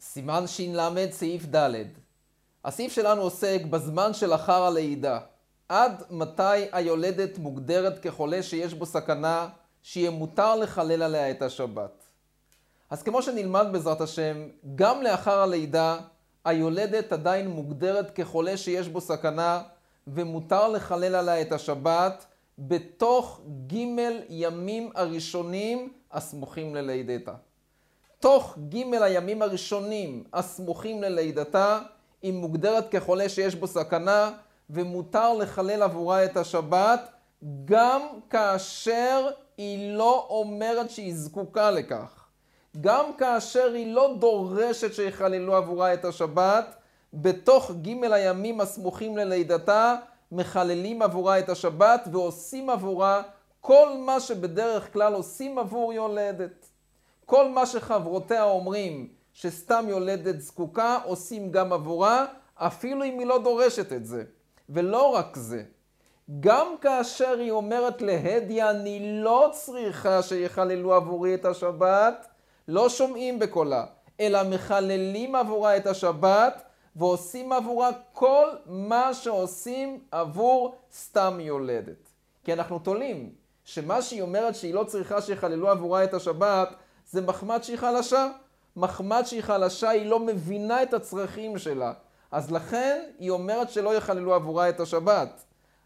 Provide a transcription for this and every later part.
סימן ש"ל סעיף ד'. הסעיף שלנו עוסק בזמן שלאחר הלידה. עד מתי היולדת מוגדרת כחולה שיש בו סכנה שיהיה מותר לחלל עליה את השבת. אז כמו שנלמד בעזרת השם, גם לאחר הלידה היולדת עדיין מוגדרת כחולה שיש בו סכנה ומותר לחלל עליה את השבת בתוך ג' ימים הראשונים הסמוכים ללידתה. תוך ג' הימים הראשונים הסמוכים ללידתה היא מוגדרת כחולה שיש בו סכנה ומותר לחלל עבורה את השבת גם כאשר היא לא אומרת שהיא זקוקה לכך. גם כאשר היא לא דורשת שיחללו עבורה את השבת, בתוך ג' הימים הסמוכים ללידתה מחללים עבורה את השבת ועושים עבורה כל מה שבדרך כלל עושים עבור יולדת. כל מה שחברותיה אומרים שסתם יולדת זקוקה, עושים גם עבורה, אפילו אם היא לא דורשת את זה. ולא רק זה, גם כאשר היא אומרת להדיה, אני לא צריכה שיחללו עבורי את השבת, לא שומעים בקולה, אלא מחללים עבורה את השבת, ועושים עבורה כל מה שעושים עבור סתם יולדת. כי אנחנו תולים שמה שהיא אומרת שהיא לא צריכה שיחללו עבורה את השבת, זה מחמד שהיא חלשה. מחמד שהיא חלשה, היא לא מבינה את הצרכים שלה. אז לכן היא אומרת שלא יחללו עבורה את השבת.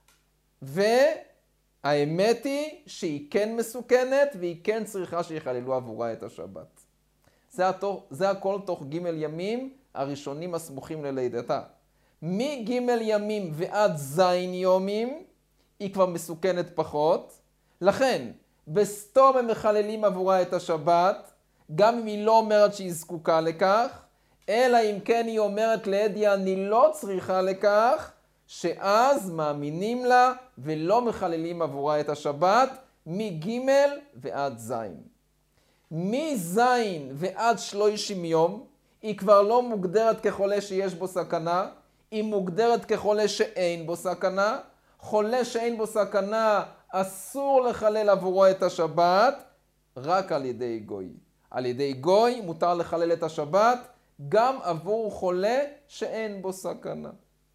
והאמת היא שהיא כן מסוכנת והיא כן צריכה שיחללו עבורה את השבת. זה הכל תוך ג' ימים הראשונים הסמוכים ללידתה. מג' ימים ועד ז' יומים היא כבר מסוכנת פחות. לכן בסתום הם מחללים עבורה את השבת, גם אם היא לא אומרת שהיא זקוקה לכך, אלא אם כן היא אומרת להדיה אני לא צריכה לכך, שאז מאמינים לה ולא מחללים עבורה את השבת מג' ועד ז'. מז' ועד 30 יום היא כבר לא מוגדרת כחולה שיש בו סכנה, היא מוגדרת כחולה שאין בו סכנה. חולה שאין בו סכנה אסור לחלל עבורו את השבת רק על ידי גוי. על ידי גוי מותר לחלל את השבת גם עבור חולה שאין בו סכנה.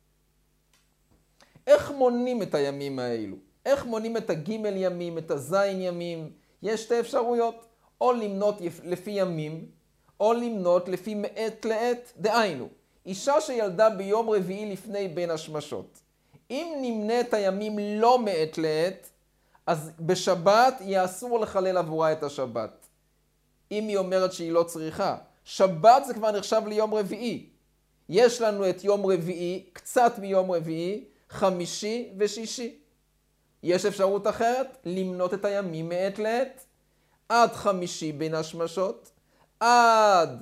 איך מונים את הימים האלו? איך מונים את הג' ימים, את הזין ימים? יש שתי אפשרויות, או למנות לפי ימים, או למנות לפי מעת לעת. דהיינו, אישה שילדה ביום רביעי לפני בין השמשות. אם נמנה את הימים לא מעת לעת, אז בשבת יהיה אסור לחלל עבורה את השבת. אם היא אומרת שהיא לא צריכה. שבת זה כבר נחשב ליום רביעי. יש לנו את יום רביעי, קצת מיום רביעי, חמישי ושישי. יש אפשרות אחרת, למנות את הימים מעת לעת. עד חמישי בין השמשות, עד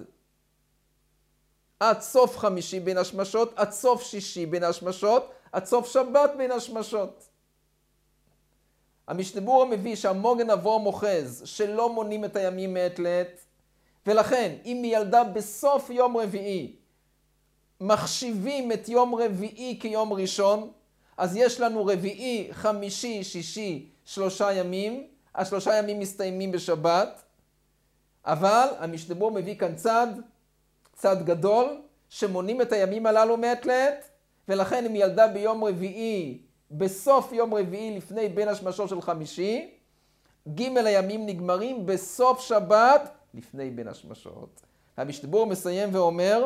סוף חמישי בין השמשות, עד סוף שישי בין השמשות, עד סוף שבת בין השמשות. המשנה ברורה מביא שהמוגן אברהם אוחז שלא מונים את הימים מעת לעת, ולכן אם היא ילדה בסוף יום רביעי, מחשיבים את יום רביעי כיום ראשון, אז יש לנו רביעי, חמישי, שישי, 3 ימים, ה3 ימים מסתיימים בשבת, אבל המשנה ברורה מביא כאן צד גדול, שמונים את הימים הללו מעת לעת, ולכן אם היא ילדה ביום רביעי, בסוף יום רביעי לפני בין השמשות של חמישי, ג' הימים נגמרים בסוף שבת לפני בין השמשות. המשנה ברורה מסיים ואומר,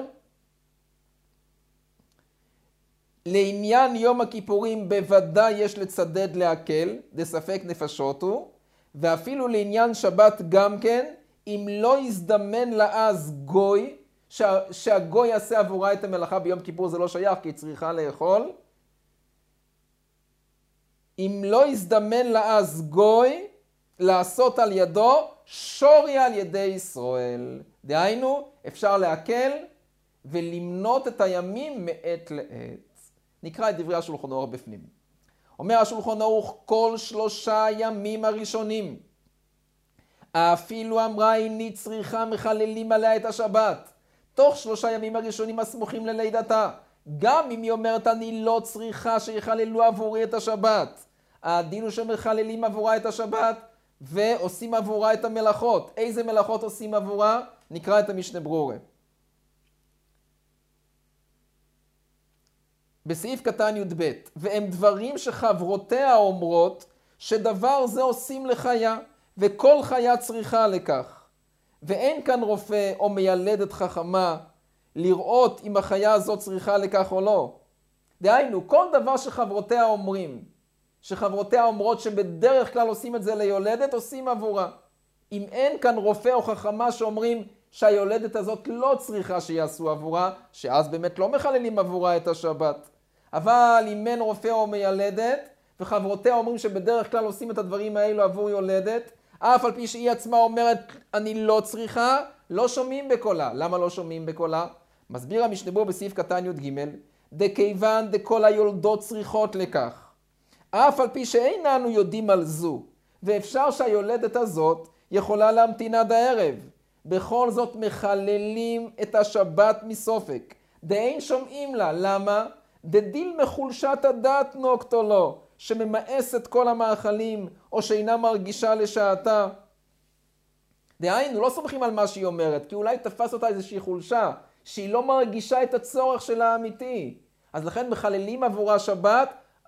לעניין יום הכיפורים בוודאי יש לצדד להקל, דספק נפשות הוא, ואפילו לעניין שבת גם כן, אם לא יזדמן לה אז גוי, שהגוי יעשה עבורה את המלאכה ביום כיפור זה לא שייך כי היא צריכה לאכול, אם לא יזדמן לה אז גוי, לעשות על ידו שורי על ידי ישראל. דהיינו, אפשר להקל ולמנות את הימים מעת לעת. נקרא את דברי השולחן ערוך בפנים. אומר השולחן ערוך, כל 3 ימים הראשונים, אפילו אמרה איני צריכה מחללים עליה את השבת, תוך 3 ימים הראשונים הסמוכים ללידתה, גם אם היא אומרת אני לא צריכה שיחללו עבורי את השבת. הדין הוא שמחללים עבורה את השבת ועושים עבורה את המלאכות. איזה מלאכות עושים עבורה? נקרא את המשנה ברורה. בסעיף קטן י"ב, והם דברים שחברותיה אומרות שדבר זה עושים לחיה, וכל חיה צריכה לכך. ואין כאן רופא או מיילדת חכמה לראות אם החיה הזאת צריכה לכך או לא. דהיינו, כל דבר שחברותיה אומרות שבדרך כלל עושים את זה ליולדת, עושים עבורה. אם אין כאן רופא או חכמה שאומרים שהיולדת הזאת לא צריכה שיעשו עבורה, שאז באמת לא מחללים עבורה את השבת. אבל אם אין רופא או מיילדת, וחברותיה אומרים שבדרך כלל עושים את הדברים האלו עבור יולדת, אף על פי שהיא עצמה אומרת, אני לא צריכה, לא שומעים בקולה. למה לא שומעים בקולה? מסביר המשנה ברורה בסעיף קטן י"ג, דכיוון דכל היולדות צריכות לכך. אף על פי שאיננו יודעים על זו, ואפשר שהיולדת הזאת יכולה להמתין עד הערב. בכל זאת מחללים את השבת מסופק. דאין שומעים לה. למה? דדיל מחולשת הדעת נוקטו לו, שממאס את כל המאכלים, או שאינה מרגישה לשעתה. דהיינו, לא סומכים על מה שהיא אומרת, כי אולי תפס אותה איזושהי חולשה, שהיא לא מרגישה את הצורך שלה האמיתי. אז לכן מחללים עבורה שבת,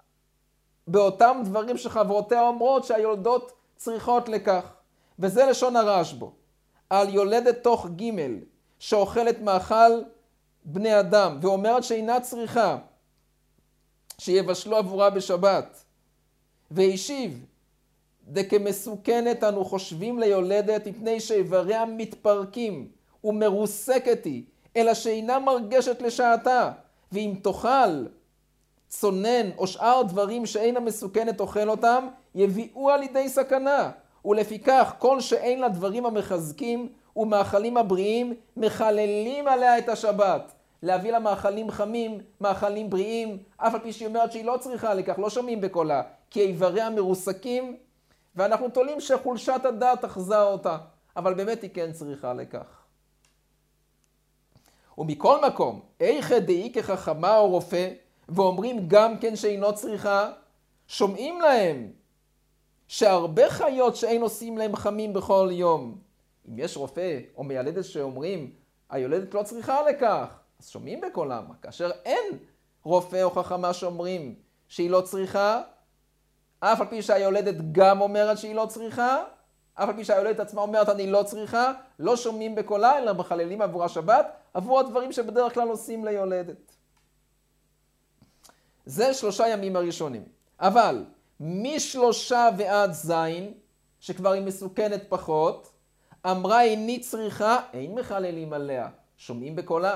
באותם דברים שחברותיה אומרות שהיולדות צריכות לכך. וזה לשון הרשב"א. על יולדת תוך ג' שאוכלת מאכל בני אדם, ואומרת שאינה צריכה שיבשלו עבורה בשבת. והשיב, דכמסוכנת אנו חושבים ליולדת מפני שאיבריה מתפרקים ומרוסקת היא, אלא שאינה מרגשת לשעתה. ואם תאכל צונן או שאר דברים שאינה מסוכנת אוכל אותם, יביאו על ידי סכנה. ולפיכך כל שאין לה דברים המחזקים ומאכלים הבריאים, מחללים עליה את השבת. להביא לה מאכלים חמים, מאכלים בריאים, אף על פי שהיא אומרת שהיא לא צריכה לכך, לא שומעים בקולה, כי איבריה מרוסקים, ואנחנו תולים שחולשת הדעת אחזה אותה, אבל באמת היא כן צריכה לכך. ומכל מקום, איכא דאי כחכמה או רופא, ואומרים גם כן שאינו צריכה, שומעים להם שהרבה חיות שאין עושים להם חמים בכל יום. אם יש רופא או מיילדת שאומרים, היולדת לא צריכה לכך, אז שומעים בקולם. כאשר אין רופא או חכמה שאומרים שהיא לא צריכה, אף על פי שהיולדת גם אומרת שהיא לא צריכה, אף על פי שהיולדת עצמה אומרת אני לא צריכה, לא שומעים בקולה, אלא מחללים עבור השבת, עבור הדברים שבדרך כלל עושים ליולדת. זה 3 ימים הראשונים. אבל מ3 ועד ז', שכבר היא מסוכנת פחות, אמרה איני צריכה, אין מחללים עליה, שומעים בקולה.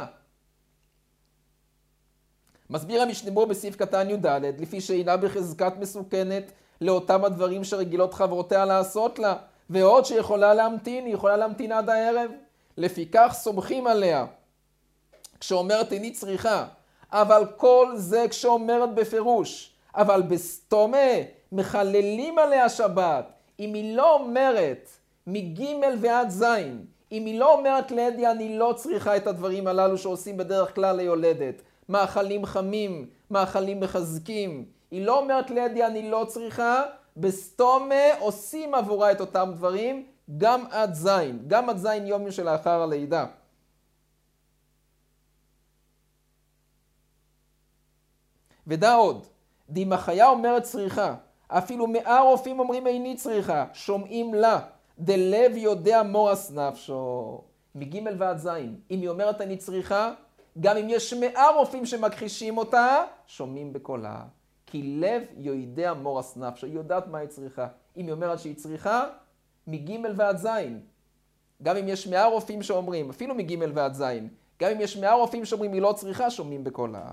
מסביר המשנה ברורה בסעיף קטן י"ד, לפי שאינה בחזקת מסוכנת לאותם הדברים שרגילות חברותיה לעשות לה, ועוד שיכולה להמתין, היא יכולה להמתין עד הערב. לפיכך סומכים עליה כשאומרת איני צריכה, אבל כל זה כשאומרת בפירוש, אבל בסתומה מחללים עליה שבת. אם היא לא אומרת מג' ועד ז', אם היא לא אומרת לידי אני לא צריכה את הדברים הללו שעושים בדרך כלל ליולדת, מאכלים חמים, מאכלים מחזקים, היא לא אומרת לידי אני לא צריכה, בסתומה עושים עבורה את אותם דברים, גם עד ז', גם עד ז' יום שלאחר הלידה. ודע עוד, אם החיה אומרת צריכה, אפילו 100 רופאים אומרים איני צריכה, שומעים לה, דלב יודע מורס נפשו, מג' ועד ז'. אם היא אומרת אני צריכה, גם אם יש 100 רופאים שמכחישים אותה, שומעים בקולה. כי לב יודע מורס נפשו, היא יודעת מה היא צריכה. אם היא אומרת שהיא צריכה, מג' ועד ז'. גם אם יש 100 רופאים שאומרים, אפילו מג' ועד ז', גם אם יש 100 רופאים שאומרים היא לא צריכה, שומעים בקולה.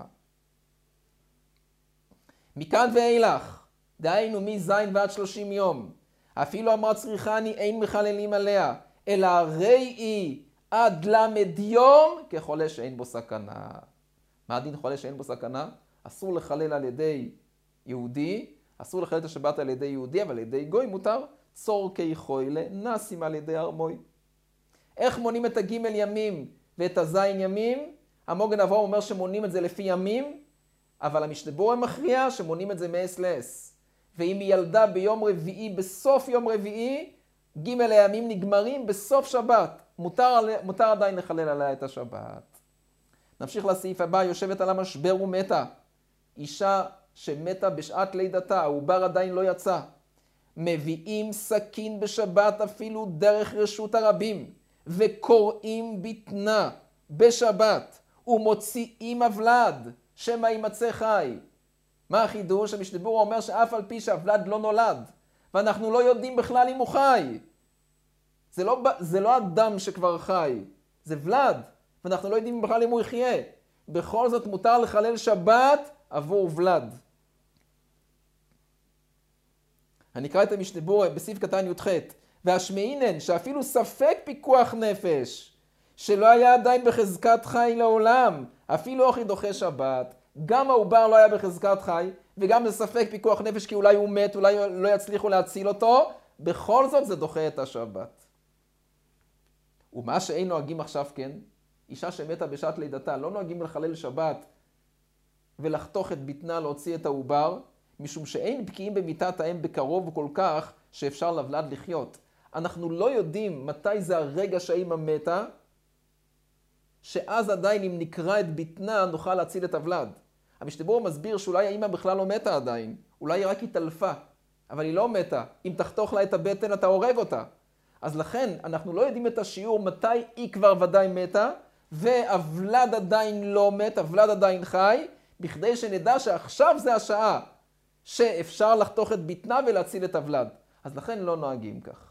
מכאן ואילך, דהיינו מז' ועד 30 יום, אפילו אמרה צריכה אני אין מחללים עליה, אלא הרי היא עד למד יום כחולה שאין בו סכנה. מה הדין חולה שאין בו סכנה? אסור לחלל על ידי יהודי, אסור לחלל את השבת על ידי יהודי, אבל על ידי גוי מותר. צורכי חוילה נסים על ידי ארמוי. איך מונים את הג' ימים ואת הז' ימים? המוגן אברהם אומר שמונים את זה לפי ימים, אבל המשנה ברורה מכריע שמונים את זה מאס לאס. ואם היא ילדה ביום רביעי, בסוף יום רביעי, ג' הימים נגמרים בסוף שבת. מותר עדיין לחלל עליה את השבת. נמשיך לסעיף הבא, יושבת על המשבר ומתה. אישה שמתה בשעת לידתה, העובר עדיין לא יצא. מביאים סכין בשבת אפילו דרך רשות הרבים, וקוראים בטנה בשבת, ומוציאים הוולד, שמא יימצא חי. מה החידוש? המשנה ברורה אומר שאף על פי שהוולד לא נולד, ואנחנו לא יודעים בכלל אם הוא חי. זה לא אדם שכבר חי, זה ולד, ואנחנו לא יודעים בכלל אם הוא יחיה. בכל זאת מותר לחלל שבת עבור ולד. אני אקרא את המשנה ברורה בסעיף קטן י"ח. והשמעינן שאפילו ספק פיקוח נפש, שלא היה עדיין בחזקת חי לעולם, אפילו אוכי דוחה שבת, גם העובר לא היה בחזקת חי, וגם בספק פיקוח נפש כי אולי הוא מת, אולי לא יצליחו להציל אותו, בכל זאת זה דוחה את השבת. ומה שאין נוהגים עכשיו כן, אישה שמתה בשעת לידתה, לא נוהגים לחלל שבת ולחתוך את בטנה להוציא את העובר, משום שאין בקיאים במיטת האם בקרוב כל כך שאפשר לוולד לחיות. אנחנו לא יודעים מתי זה הרגע שהאמא מתה, שאז עדיין אם נקרא את בטנה נוכל להציל את הוולד. המשנה ברורה מסביר שאולי האמא בכלל לא מתה עדיין, אולי היא רק התעלפה, אבל היא לא מתה. אם תחתוך לה את הבטן אתה הורג אותה. אז לכן אנחנו לא יודעים את השיעור מתי היא כבר ודאי מתה, והוולד עדיין לא מת, הוולד עדיין חי, בכדי שנדע שעכשיו זה השעה שאפשר לחתוך את בטנה ולהציל את הוולד. אז לכן לא נוהגים כך.